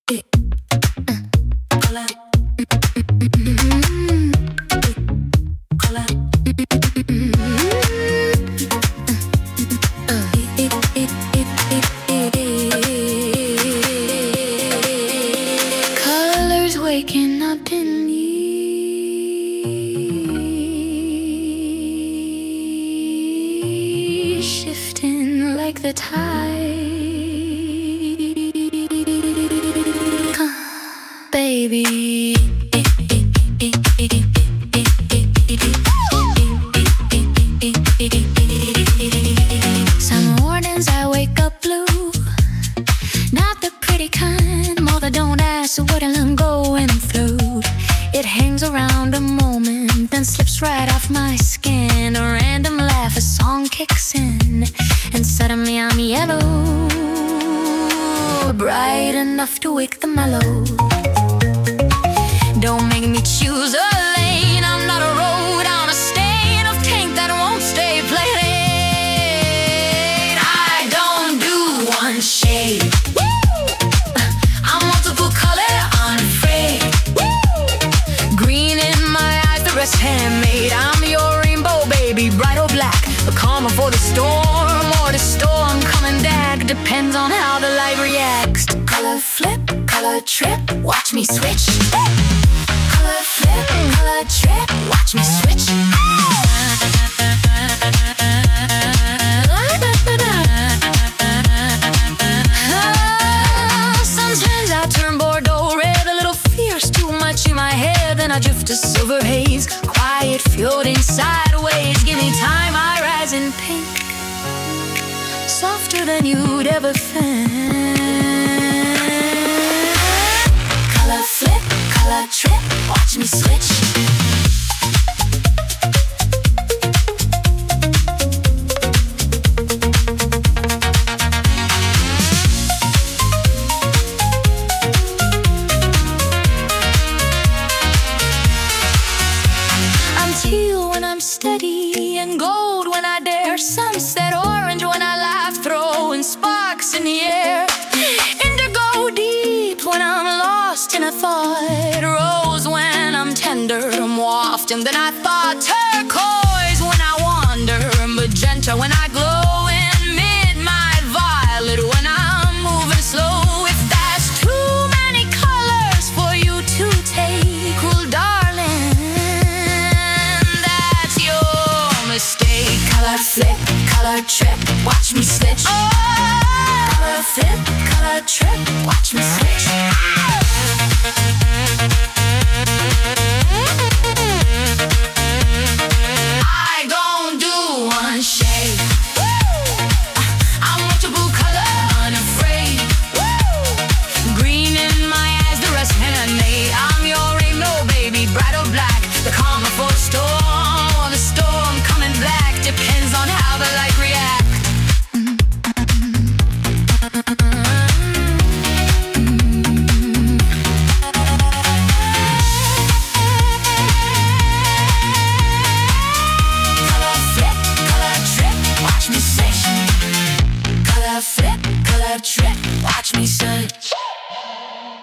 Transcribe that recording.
Colors waking up in me, shifting like the tide. Baby, some mornings I wake up blue, not the pretty kind, more that don't ask what I'm going through. It hangs around a moment, then slips right off my skin. A random laugh, a song kicks in, and suddenly I'm yellow, bright enough to wake the mellow. Don't make me choose a lane, I'm not a road on a stain of tank that won't stay played. I don't do one shade, I'm multiple color, unafraid. Green in my eyes, the rest handmade. I'm your rainbow baby, bright or black, a calm before the storm, or the storm coming back. Depends on how the light reacts. Color flip, color trip, watch me switch. Color flip, color trip, watch me switch. Sometimes I turn Bordeaux red, a little fierce, too much in my head. Then I drift to silver haze, quiet, floating sideways. Give me time, I rise in pink, softer than you'd ever think. Color flip, color trip, watch me switch. I'm teal when I'm steady, and gold when I dare. Sunset orange when I laugh, throwing sparks in the air. Indigo deep when I'm lost in a thought. Rose when I'm tender, more often than I thought. Turquoise when I wander, magenta when I glow. In midnight violet when I'm moving slow. If there's too many colors for you to take, well, darling, that's your mistake. Color flip, color trip, watch me switch. Oh, color flip, color trip, watch me